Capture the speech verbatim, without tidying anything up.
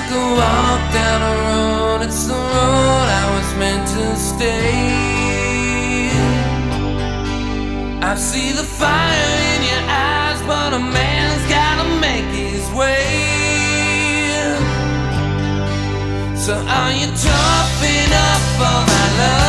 take a walk down the road. It's the road I was meant to stay. I see the fire in your eyes, but a man's gotta make his way. So are you tough enough for my love?